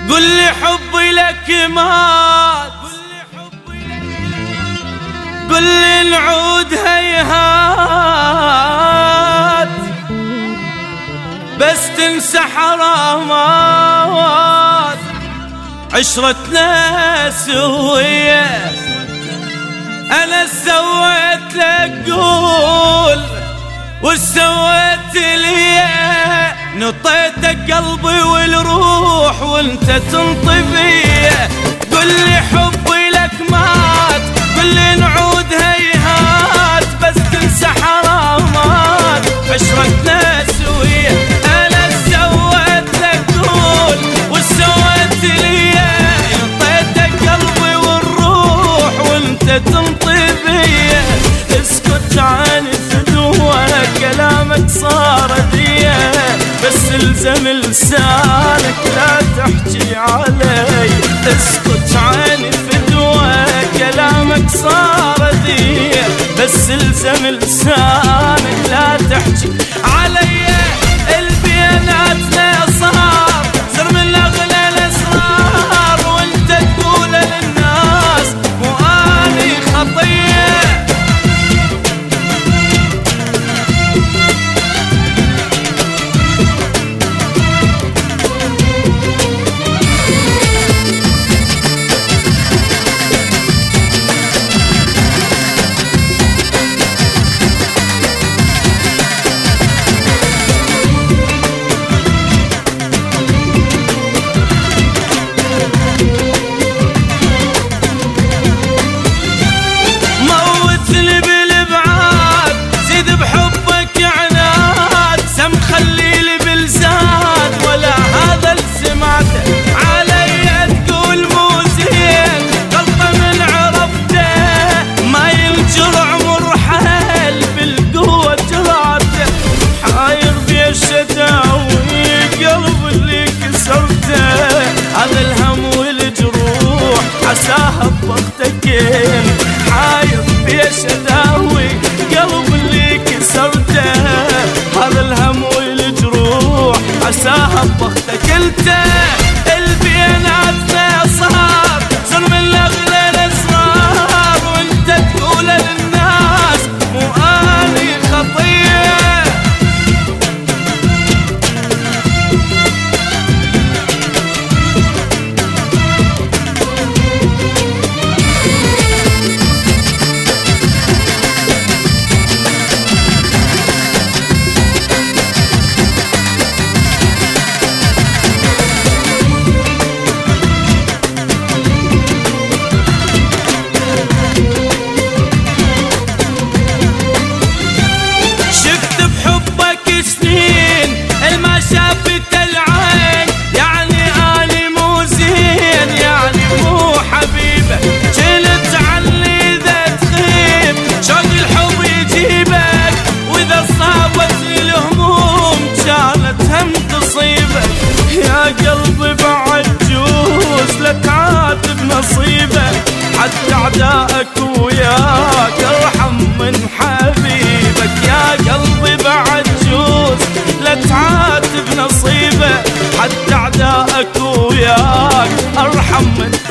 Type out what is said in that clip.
قل لي حبي لك مات، قل لي نعود هيهات، بس تنسى حرامات عشرتنا سوية. أنا سويت لك قول وسويت لي، نطيتك قلبي والروح وانت تنطفيه. قل لي حبي لك مات، قل لي نعود هيهات، بس تنسى حرامات عشرتنا سوية. أنا سويت لك قول وسويت لي، نطيتك قلبي والروح وانت تنطفيه. اسكت عن فدوة كلامك صار ذيه، بس الزم لسانك لا تحكي علي. اسكت عن فدوة كلامك صار ذيه، بس الزم لسانك لا تحكي علي. البياناتنا صار صار من اغلى الاسرار، وانت تقول للناس مو اني خطيه. هذا الهم والجروح عساها بضغطتين، حاير بيش اداوي قلب اللي كسرته. هذا الهم والجروح عساها بضغطك انت. البياناتنا صار صار من اغلى الاسرار، وانت تقول للناس مو اني خطيه. قلبي بعد جوز لا تعاتب نصيبك، حتى اعدائك وياك ارحم من حبيبك. يا قلبي بعد جوز لا تعاتب نصيبك، حتى اعدائك وياك ارحم من